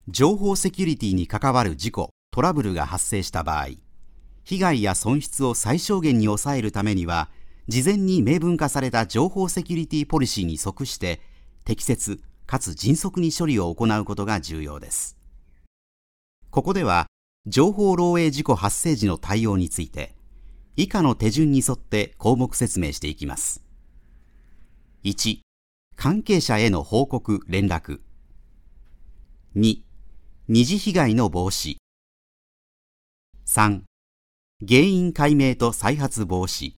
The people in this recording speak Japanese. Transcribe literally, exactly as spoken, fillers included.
情報セキュリティに関わる事故、トラブルが発生した場合、被害や損失を最小限に抑えるためには、事前に明文化された情報セキュリティポリシーに即して、適切かつ迅速に処理を行うことが重要です。ここでは、情報漏洩事故発生時の対応について、以下の手順に沿って項目説明していきます。いち、関係者への報告・連絡。に、二次被害の防止。さん、原因解明と再発防止。